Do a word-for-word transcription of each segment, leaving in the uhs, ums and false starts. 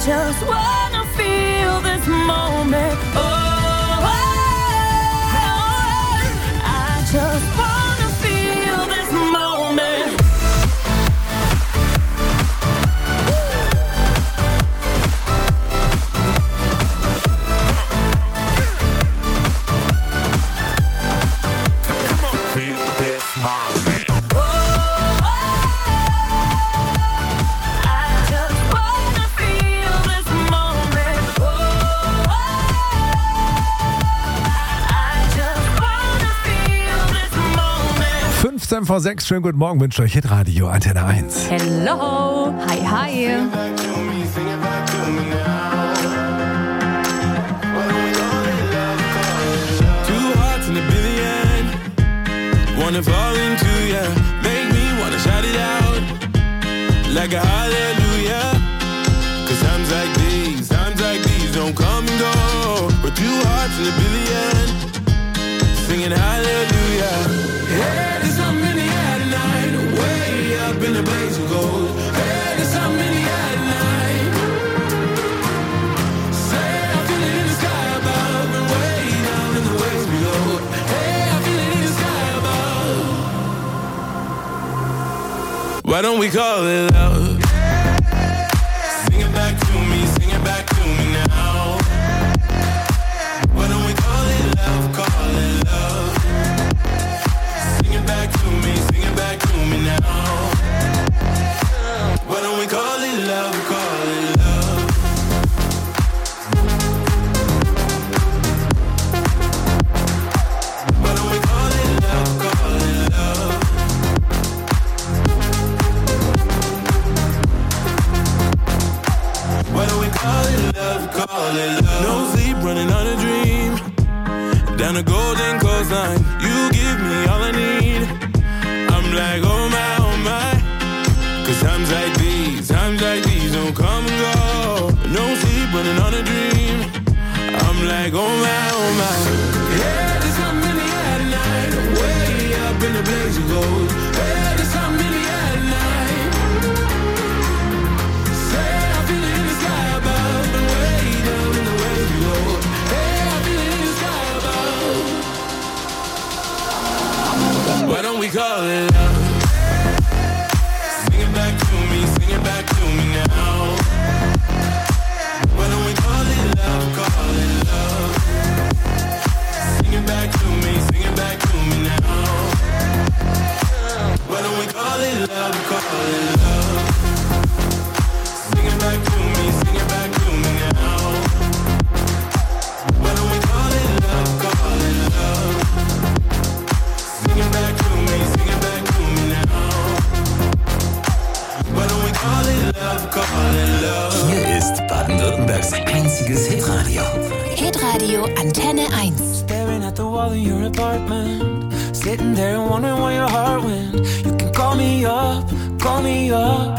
just wanna feel this moment. Oh, oh, oh, I just wanna feel this moment. Come on, feel this moment. fünfzehn vor sechs, schönen guten Morgen, wünsche euch Hitradio Antenne eins. Hello, hi, hi. Two hearts in a billion, wanna fall into ya, make me wanna shout it out, like a hallelujah, cause times like these, times like these don't come and go, we're two hearts in a billion, singing hallelujah. Hey, there's something in the air tonight, way up in the blaze of gold. Hey, there's something in the air tonight. Say, I feel it in the sky above, and way down in the waves below. Hey, I feel it in the sky above. Why don't we call it love? Sing it back to me, sing it back to me now. Why don't we call it love, call it love? Sing it back to me, sing it back to me now. Why don't we call it love, call it love? Why don't we call it love, call it love? Why don't we call it love, call it love? No sleep, running on a dream. Down the golden coastline, you give me all I need. I'm like, oh my, oh my. Cause times like these, times like these don't come and go. No sleep, running on a dream. I'm like, oh my, oh my. Yeah, there's something in the air tonight, way up in the blaze of gold. Yeah, there's something in the air tonight. Say, I feel it in the sky above, and way down in the waves below. Hey, I feel it in the sky above. Why don't we call it love? Sing it back to me, sing it back to me now. Why don't we call it love, call it love? Sing it back to me, sing it back to me now. Why don't we call it love, call it love? Sing it back to me, sing it back to me now. Why don't we call it love, call it love? Sing it back to me, sing it back to me now. Why don't we call it love, call it love? Hier ist Baden-Württembergs einziges Hitradio. Hitradio Antenne eins. Staring at the wall in your apartment, sitting there and wondering where your heart went. You can call me up, call me up.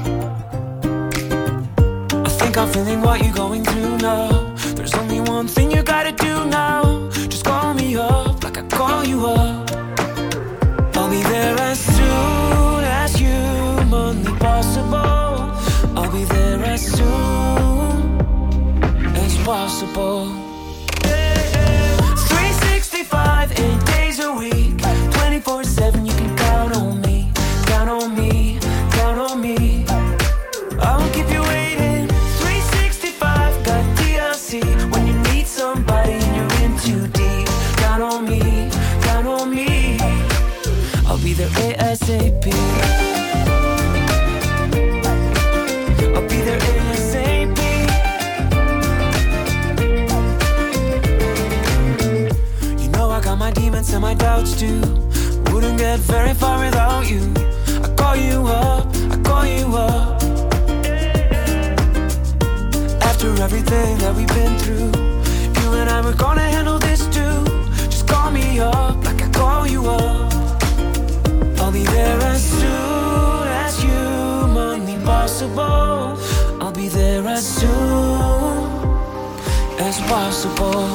I think I'm feeling what you're going through now. There's only one thing you gotta do now. Just call me up like I call you up. I'll be there as soon as humanly possible. I'll be there as soon as possible. three sixty-five, eight days a week, twenty-four seven, you can count on me, count on me, count on me. I won't keep you waiting. three sixty-five, got D L C. When you need somebody and you're in too deep, count on me, count on me. I'll be there ASAP. I'll be there ASAP. You know I got my demons and my doubts too. Wouldn't get very far without you. I call you up, I call you up. After everything that we've been through, you and I were gonna handle this too. Just call me up like I call you up. I'll be there as soon as humanly possible. I'll be there as soon as possible.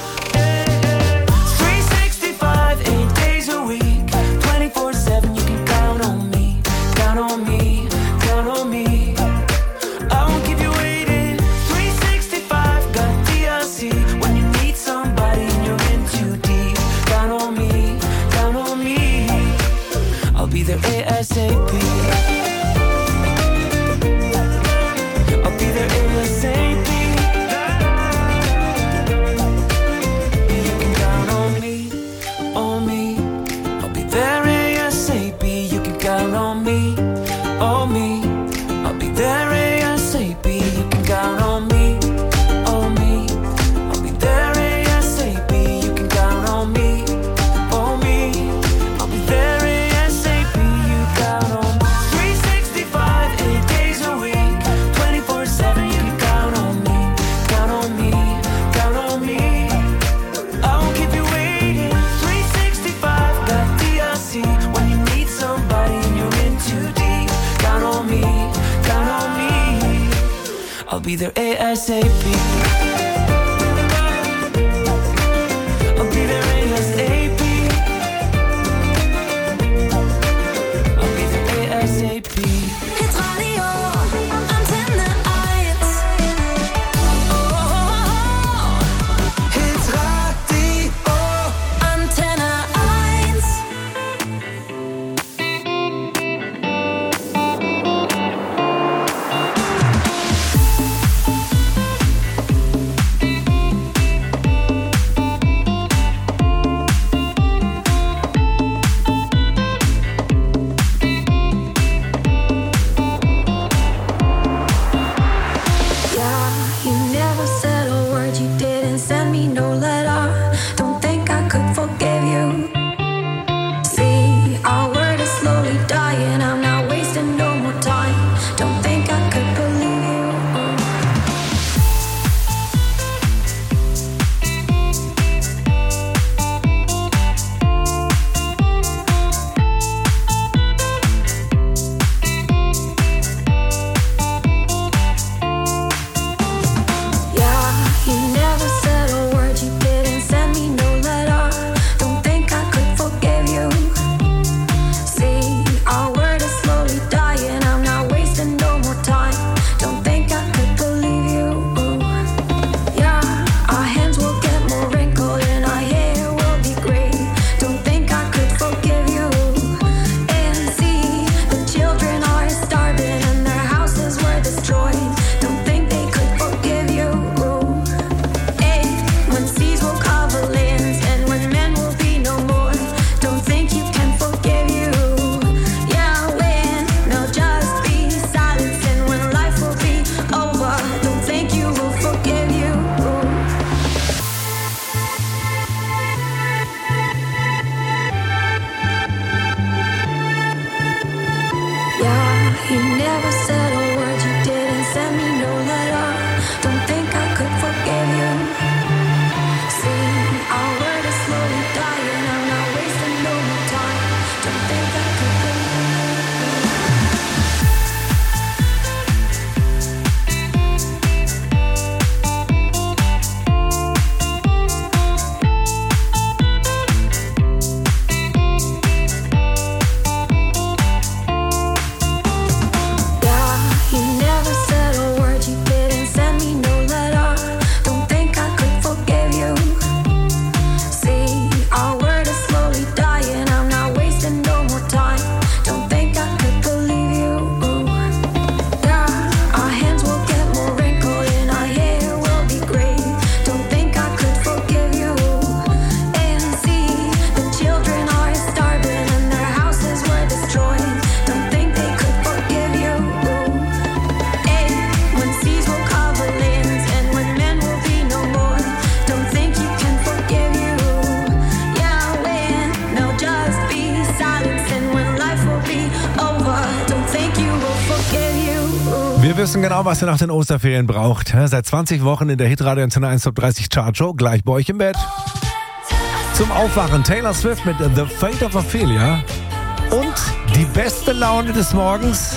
three sixty-five, eight days a week, twenty-four seven, you can count on me, count on me, count on me. I won't keep you waiting. I'll be there ASAP. You can count on me, on me. I'll be there ASAP. You can count on me, on me. I'll be there ASAP. You count on me. three sixty-five, eight days a week, twenty-four seven. You can count on me, count on me, count on me. I won't keep you waiting. three sixty-five, got D L C. When you need somebody and you're in too deep, count on me, count on me. I'll be there ASAP. I'll be there ASAP. I'll be there ASAP. Hitradio Antenne eins. Hitradio Antenne eins. Yeah, you never said a word, you didn't send me no letter. Don't think I could forgive you. See, our word is slowly dying, I'm not wasting no more time. Don't think I could believe you. Yeah, you never said a word, you didn't send me no letter. Don't think I could forgive you. See, our word is slowly dying, I'm not wasting no more time. Don't think I could believe you. Yeah, our hands will get more wrinkled and our hair will be gray. Don't think I could forgive you. And see, the children are starving and their houses were destroyed. Don't think they could forgive you. Hey, when seas will cover lands and when men will be no more. Don't think you can forgive you. Yeah, when they'll just be silence and when life will be over. Don't think you will forgive you. Yeah, you never said a word, you didn't send me no letter. Don't think I could forgive you. See, our word is slowly dying, I'm not wasting no more time. Don't think I could believe Yeah, you never said a word, you didn't send me no letter. Don't think I could forgive you. See, our word is slowly dying, I'm not wasting no more time. Don't think I could believe you. Yeah, our hands will get more wrinkled and our hair will be gray. Don't think I could forgive you. And see, the children are starving and their houses were destroyed. Don't think they could forgive you. Hey, when seas will cover lands and when men will be no more. Don't think you can forgive you. Yeah, when there'll just be silence and when life will be over. Don't think you will forgive you. Wir wissen genau, was ihr nach den Osterferien braucht. Seit zwanzig Wochen in der Hitradio Antenne eins Top dreißig Chartshow, gleich bei euch im Bett. Zum Aufwachen Taylor Swift mit The Fate of Ophelia. Und die beste Laune des Morgens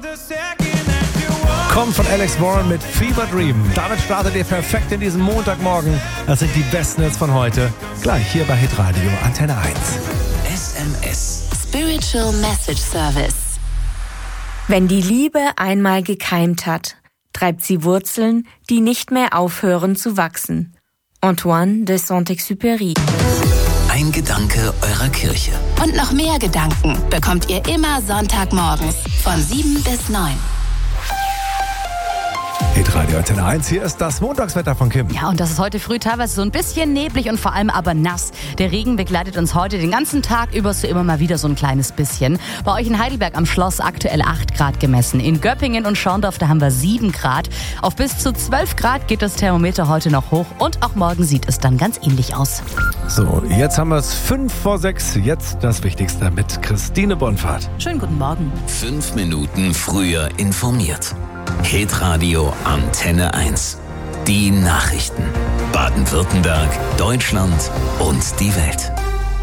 kommt von Alex Warren mit Fever Dream. Damit startet ihr perfekt in diesem Montagmorgen. Das sind die besten Hits von heute. Gleich hier bei Hitradio Antenne eins. S M S. Spiritual Message Service. Wenn die Liebe einmal gekeimt hat, treibt sie Wurzeln, die nicht mehr aufhören zu wachsen. Antoine de Saint-Exupéry. Ein Gedanke eurer Kirche. Und noch mehr Gedanken bekommt ihr immer Sonntagmorgens von sieben bis neun. Hitradio Antenne eins, hier ist das Montagswetter von Kim. Ja, und das ist heute früh teilweise so ein bisschen neblig und vor allem aber nass. Der Regen begleitet uns heute den ganzen Tag über so immer mal wieder so ein kleines bisschen. Bei euch in Heidelberg am Schloss aktuell acht Grad gemessen. In Göppingen und Schorndorf, da haben wir sieben Grad. Auf bis zu zwölf Grad geht das Thermometer heute noch hoch und auch morgen sieht es dann ganz ähnlich aus. So, jetzt haben wir es fünf vor sechs. Jetzt das Wichtigste mit Christine Bonfahrt. Schönen guten Morgen. Fünf Minuten früher informiert. Hitradio Antenne eins. Die Nachrichten. Baden-Württemberg, Deutschland und die Welt.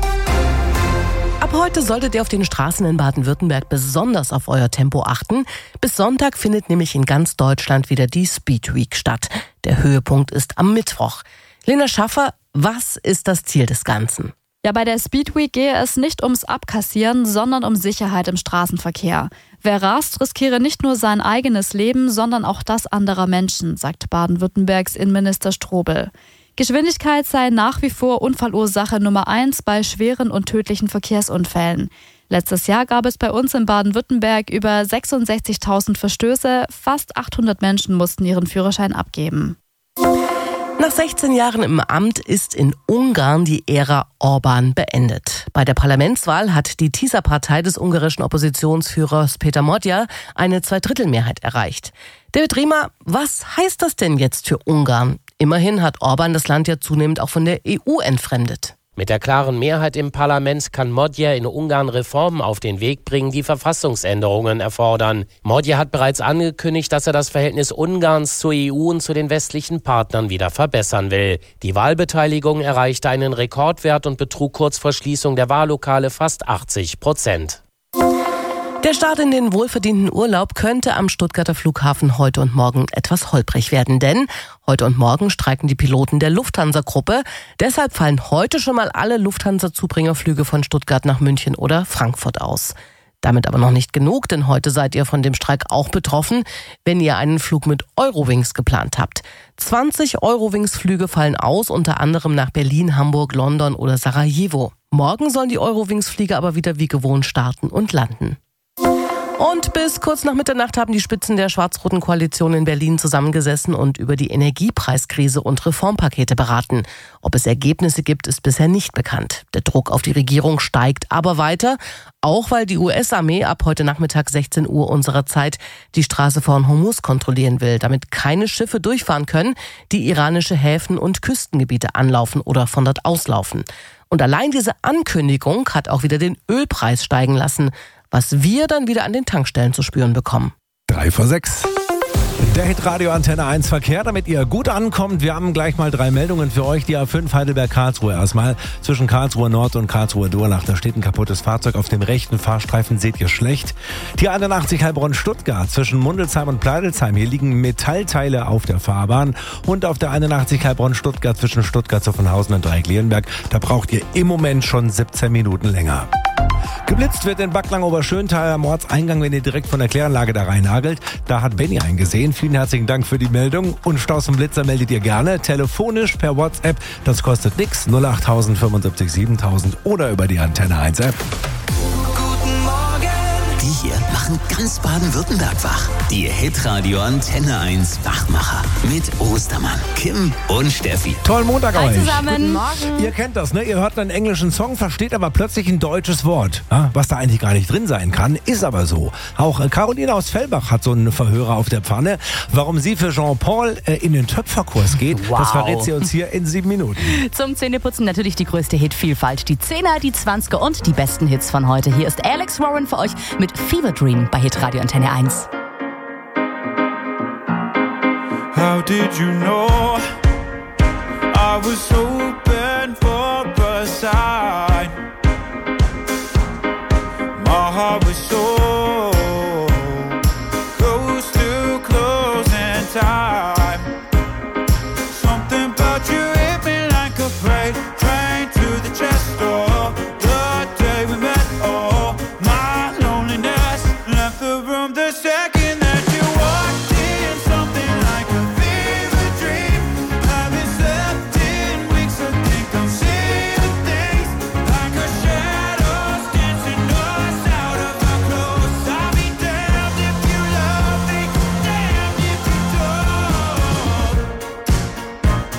Ab heute solltet ihr auf den Straßen in Baden-Württemberg besonders auf euer Tempo achten. Bis Sonntag findet nämlich in ganz Deutschland wieder die Speed Week statt. Der Höhepunkt ist am Mittwoch. Lena Schaffer, was ist das Ziel des Ganzen? Ja, bei der Speed Week gehe es nicht ums Abkassieren, sondern um Sicherheit im Straßenverkehr. Wer rast, riskiere nicht nur sein eigenes Leben, sondern auch das anderer Menschen, sagt Baden-Württembergs Innenminister Strobel. Geschwindigkeit sei nach wie vor Unfallursache Nummer eins bei schweren und tödlichen Verkehrsunfällen. Letztes Jahr gab es bei uns in Baden-Württemberg über sechsundsechzigtausend Verstöße, fast achthundert Menschen mussten ihren Führerschein abgeben. Nach sechzehn Jahren im Amt ist in Ungarn die Ära Orbán beendet. Bei der Parlamentswahl hat die Tisza-Partei des ungarischen Oppositionsführers Péter Magyar eine Zweidrittelmehrheit erreicht. David Riemer, was heißt das denn jetzt für Ungarn? Immerhin hat Orbán das Land ja zunehmend auch von der E U entfremdet. Mit der klaren Mehrheit im Parlament kann Magyar in Ungarn Reformen auf den Weg bringen, die Verfassungsänderungen erfordern. Magyar hat bereits angekündigt, dass er das Verhältnis Ungarns zur E U und zu den westlichen Partnern wieder verbessern will. Die Wahlbeteiligung erreichte einen Rekordwert und betrug kurz vor Schließung der Wahllokale fast achtzig Prozent. Der Start in den wohlverdienten Urlaub könnte am Stuttgarter Flughafen heute und morgen etwas holprig werden, denn heute und morgen streiken die Piloten der Lufthansa-Gruppe. Deshalb fallen heute schon mal alle Lufthansa-Zubringerflüge von Stuttgart nach München oder Frankfurt aus. Damit aber noch nicht genug, denn heute seid ihr von dem Streik auch betroffen, wenn ihr einen Flug mit Eurowings geplant habt. zwanzig Eurowings-Flüge fallen aus, unter anderem nach Berlin, Hamburg, London oder Sarajevo. Morgen sollen die Eurowings-Flieger aber wieder wie gewohnt starten und landen. Und bis kurz nach Mitternacht haben die Spitzen der schwarz-roten Koalition in Berlin zusammengesessen und über die Energiepreiskrise und Reformpakete beraten. Ob es Ergebnisse gibt, ist bisher nicht bekannt. Der Druck auf die Regierung steigt aber weiter, auch weil die U S-Armee ab heute Nachmittag sechzehn Uhr unserer Zeit die Straße von Hormuz kontrollieren will, damit keine Schiffe durchfahren können, die iranische Häfen und Küstengebiete anlaufen oder von dort auslaufen. Und allein diese Ankündigung hat auch wieder den Ölpreis steigen lassen, was wir dann wieder an den Tankstellen zu spüren bekommen. Drei vor sechs. Der Hitradio Antenne eins Verkehr, damit ihr gut ankommt. Wir haben gleich mal drei Meldungen für euch. Die A fünf Heidelberg-Karlsruhe erstmal. Zwischen Karlsruhe Nord und Karlsruhe Durlach. Da steht ein kaputtes Fahrzeug auf dem rechten Fahrstreifen. Seht ihr schlecht. Die einundachtzig Heilbronn-Stuttgart. Zwischen Mundelsheim und Pleidelsheim. Hier liegen Metallteile auf der Fahrbahn. Und auf der einundachtzig Heilbronn-Stuttgart zwischen Stuttgart, Zuffenhausen und Dreieck-Leonberg. Da braucht ihr im Moment schon siebzehn Minuten länger. Geblitzt wird in Backlang-Oberschöntal am Ortseingang, wenn ihr direkt von der Kläranlage da reinnagelt. Da hat Benny einen gesehen. Vielen herzlichen Dank für die Meldung. Und Staus und Blitzer meldet ihr gerne. Telefonisch per WhatsApp. Das kostet nix. null acht tausend fünfundsiebzig siebentausend oder über die Antenne eins App. Die hier machen ganz Baden-Württemberg wach. Die Hitradio Antenne eins Wachmacher. Mit Ostermann, Kim und Steffi. Tollen Montag Hi euch. zusammen. Guten Morgen. Ihr kennt das, ne? Ihr hört einen englischen Song, versteht aber plötzlich ein deutsches Wort. Ja, was da eigentlich gar nicht drin sein kann, ist aber so. Auch äh, Caroline aus Fellbach hat so einen Verhörer auf der Pfanne. Warum sie für Jean-Paul äh, in den Töpferkurs geht, Wow. das verrät sie uns hier in sieben Minuten. Zum Zähneputzen natürlich die größte Hitvielfalt. Die Zehner, die Zwanziger und die besten Hits von heute. Hier ist Alex Warren für euch mit Fever Dream bei Hitradio Antenne eins. How did you know I was so